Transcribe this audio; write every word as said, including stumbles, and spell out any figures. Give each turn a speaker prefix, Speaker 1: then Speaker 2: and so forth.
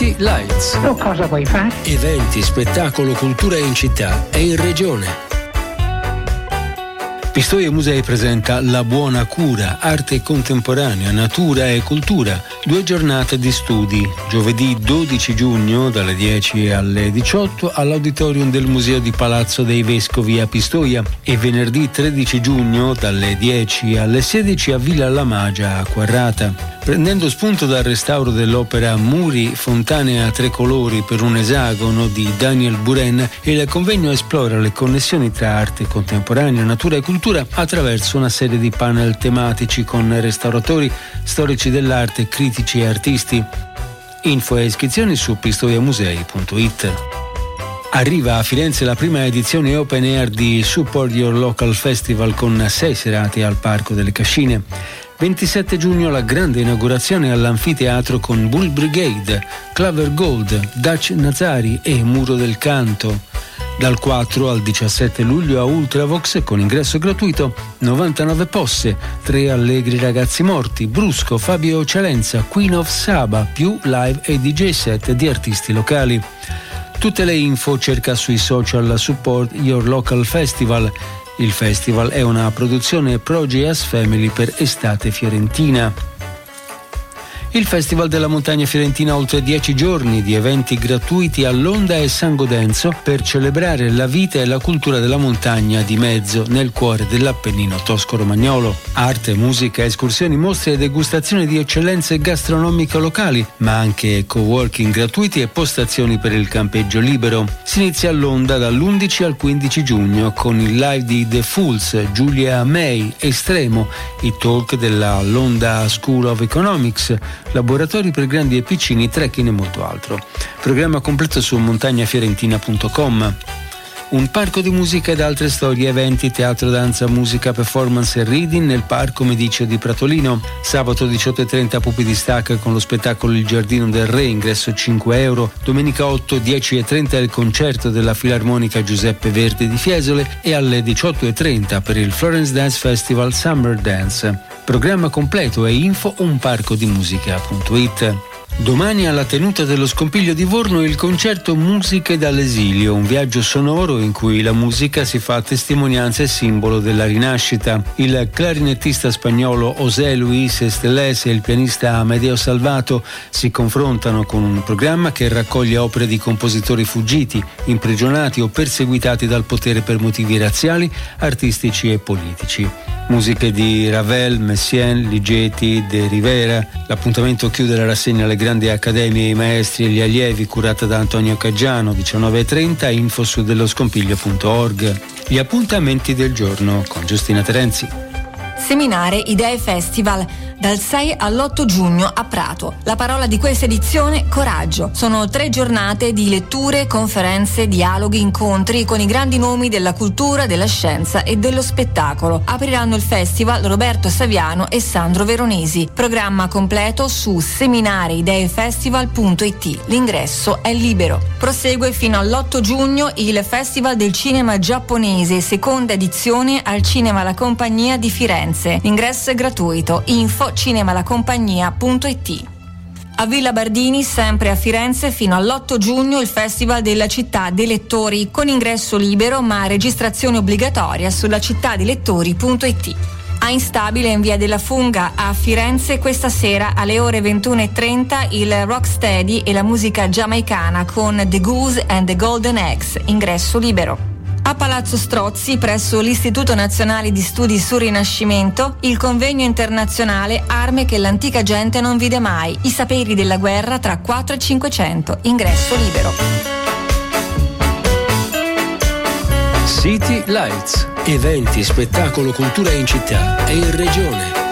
Speaker 1: City Lights.
Speaker 2: Tu cosa vuoi fare?
Speaker 1: Eventi, spettacolo, cultura in città e in regione. Pistoia Musei presenta La Buona Cura, arte contemporanea, natura e cultura. Due giornate di studi. Giovedì dodici giugno dalle dieci alle diciotto all'Auditorium del Museo di Palazzo dei Vescovi a Pistoia e venerdì tredici giugno dalle dieci alle sedici a Villa La Magia a Quarrata. Prendendo spunto dal restauro dell'opera Muri, fontane a tre colori per un esagono di Daniel Buren, il convegno esplora le connessioni tra arte contemporanea, natura e cultura attraverso una serie di panel tematici con restauratori, storici dell'arte, critici e artisti. Info e iscrizioni su pistoiamusei punto it. Arriva a Firenze la prima edizione open air di Support Your Local Festival con sei serate al Parco delle Cascine. ventisette giugno la grande inaugurazione all'anfiteatro con Bull Brigade, Claver Gold, Dutch Nazari e Muro del Canto. Dal quattro al diciassette luglio a Ultravox con ingresso gratuito, novantanove posse, tre allegri ragazzi morti, Brusco, Fabio Cialenza, Queen of Saba, più live e D J set di artisti locali. Tutte le info cerca sui social Support Your Local Festival. Il festival è una produzione Progeas Family per Estate Fiorentina. Il Festival della Montagna Fiorentina ha oltre dieci giorni di eventi gratuiti a Londra e San Godenzo per celebrare la vita e la cultura della montagna di mezzo nel cuore dell'Appennino tosco-romagnolo. Arte, musica, escursioni, mostre e degustazioni di eccellenze gastronomiche locali, ma anche coworking gratuiti e postazioni per il campeggio libero. Si inizia a Londra dall'undici al quindici giugno con il live di The Fools, Giulia May, Estremo, i talk della Londra School of Economics, laboratori per grandi e piccini, trekking e molto altro. Programma completo su montagnafiorentina punto com. Un parco di musica ed altre storie, eventi, teatro, danza, musica, performance e reading nel Parco Mediceo di Pratolino. Sabato diciotto e trenta Pupi di Stacca con lo spettacolo Il Giardino del Re, ingresso cinque euro. Domenica otto, dieci e trenta il concerto della Filarmonica Giuseppe Verdi di Fiesole e alle diciotto e trenta per il Florence Dance Festival Summer Dance. Programma completo e info unparcodimusica punto it. Domani alla tenuta dello Scompiglio di Vorno il concerto Musiche dall'esilio, un viaggio sonoro in cui la musica si fa testimonianza e simbolo della rinascita. Il clarinettista spagnolo José Luis Estelés e il pianista Amedeo Salvato si confrontano con un programma che raccoglie opere di compositori fuggiti, imprigionati o perseguitati dal potere per motivi razziali, artistici e politici. Musiche di Ravel, Messiaen, Ligeti, De Rivera. L'appuntamento chiude la rassegna alle grandi accademie, i maestri e gli allievi, curata da Antonio Caggiano, diciannove e trenta, info su dello scompiglio punto org. Gli appuntamenti del giorno con Giustina Terenzi.
Speaker 3: Seminare Idee Festival dal sei all'otto giugno a Prato. La parola di questa edizione: coraggio. Sono tre giornate di letture, conferenze, dialoghi, incontri con i grandi nomi della cultura, della scienza e dello spettacolo. Apriranno il festival Roberto Saviano e Sandro Veronesi. Programma completo su seminarideefestival punto it. L'ingresso è libero. Prosegue fino all'otto giugno il Festival del Cinema Giapponese, seconda edizione al Cinema La Compagnia di Firenze. L'ingresso è gratuito. Info cinemalacompagnia punto it. A Villa Bardini, sempre a Firenze, fino all'otto giugno il Festival della Città dei Lettori, con ingresso libero ma registrazione obbligatoria sulla cittadilettori punto it. A Instabile, in via della Funga a Firenze, questa sera alle ore ventuno e trenta il Rocksteady e la musica giamaicana con The Goose and the Golden Eggs, ingresso libero. A Palazzo Strozzi, presso l'Istituto Nazionale di Studi sul Rinascimento, il convegno internazionale Arme che l'antica gente non vide mai, i saperi della guerra tra quattro e cinquecento, ingresso libero.
Speaker 1: City Lights, eventi, spettacolo, cultura in città e in regione.